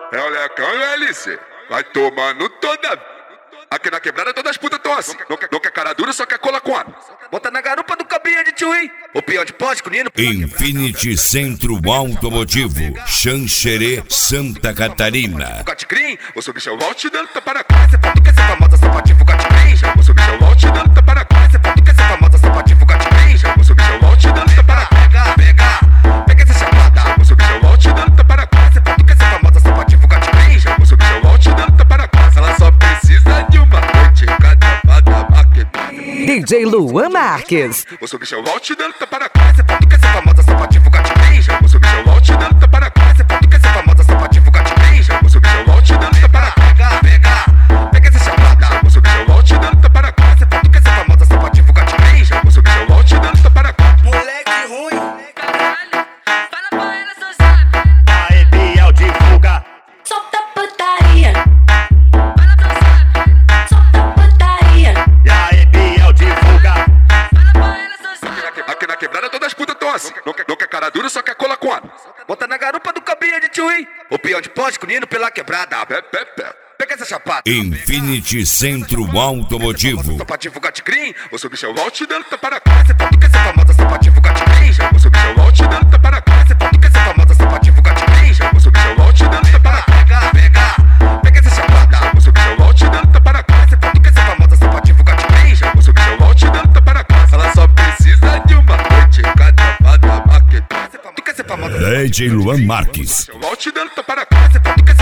É o Lecão e o LC. Vai tomando toda. Aqui na quebrada todas as putas tão assim. Não quer cara dura, só quer cola com ano. Bota na garupa do cabinha de tio, o peão de plástico, Nino. Infinity Centro Automotivo, Xanxerê, Santa Catarina. Got Green, vou subir seu Walt dando tapa na cara. Cê pode que ser famosa, sapativo Got Green. Já vou subir seu Walt dando tapa na cara. Cê pode que ser famosa, sapativo Got Green. Já vou subir seu Walt dando tapa na cara. Pega essa chapada. Vou subir seu Walt dando tapa na cara. Cê pode que ser famosa, sapativo Got Green. Já vou subir seu Walt dando tapa na cara. Ela só precisa de uma noite, cada fada maqueta. DJ Luan Marques. Vou subir seu Walt dando tapa na cara. Cê pode que ser famosa, sapativo Got Green. Já vou subir seu Walt dando tapa na cara. Cê pode que ser famosa, sapativo Got Green. Já vou subir seu Walt dando tapa na cara. Pega essa chapada. Vou subir seu Walt dando tapa na cara. Cê pode que ser famosa, sapativo Got Green. Já vou subir seu Walt dando tapa na cara. Moleque ruim. Fala pra ela, seu zap. Aê, Biel, divulga. Solta putaria. Fala pro zap. Solta putaria. E aí, Biel, divulga. Fala pra ela, seu zap. Aqui na quebrada todas as putas tão assim. Não quer cara dura, só quer cola com ano. Bota na garupa do cabinha de tio, o peão de plástico, Nino pela quebrada. Pega essa chapada. Infinity Centro Automotivo. Sapativo Got Green, vou subir seu Walt dando tapa na cara. Cê pode que ser famosa, sapativo Got Green. Já vou subir seu Walt dando tapa na cara. Cê pode que ser famosa, sapativo Got Green. Já vou subir seu Walt dando tapa na cara. Pega essa chapada. Vou subir seu Walt dando tapa na cara. Cê pode que ser famosa, sapativo Got Green. Já vou subir seu Walt dando tapa na cara. Ela só precisa de uma noite, cada fada maqueta. Tu quer ser famosa? DJ Luan Marques. Seu Walt dando tapa na cara. Cê pode que